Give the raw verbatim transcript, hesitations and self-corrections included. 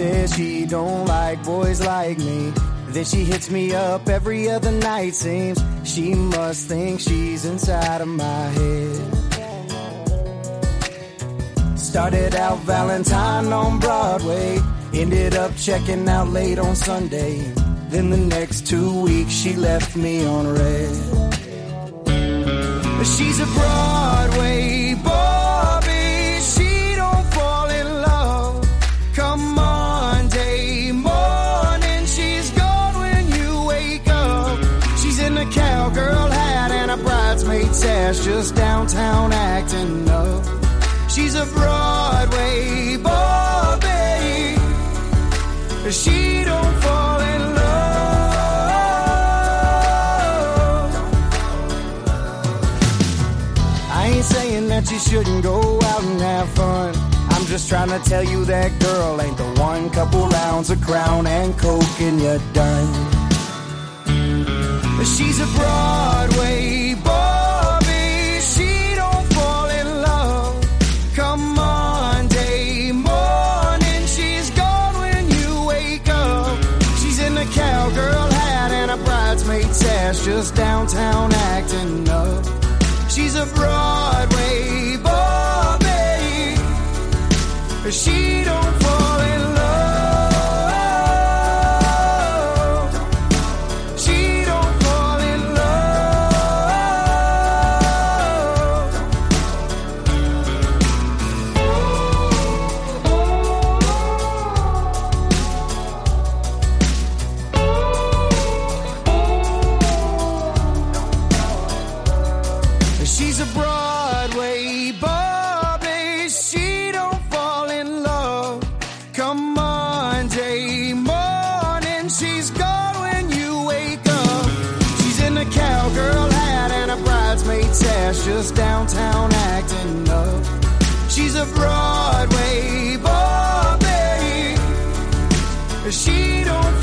says she don't like boys like me. Then she hits me up every other night. Seems she must think she's inside of my head. Started out Valentine on Broadway, ended up checking out late on Sunday. Then the next two weeks she left me on red. She's a Broadway Barbie, she don't fall in love. Come Monday morning, she's gone when you wake up. She's in a cowgirl hat and a bridesmaid sash, just downtown acting up. She's a Broadway Barbie, she don't fall in love. I ain't saying that you shouldn't go out and have fun. I'm just trying to tell you that girl ain't the one. Couple rounds of Crown and Coke and you're done. She's a Broadway Barbie, she don't fall in love. Come Monday morning, she's gone when you wake up. She's in a cowgirl hat and a bridesmaid sash, just downtown acting up. She's a Broadway Barbie, she don't fall in love. She don't fall in love. She's a Broadway Barbie, she don't fall in love. Come Monday morning, she's gone when you wake up. She's in a cowgirl hat and a bridesmaid sash, just downtown acting up. She's a Broadway Barbie, she don't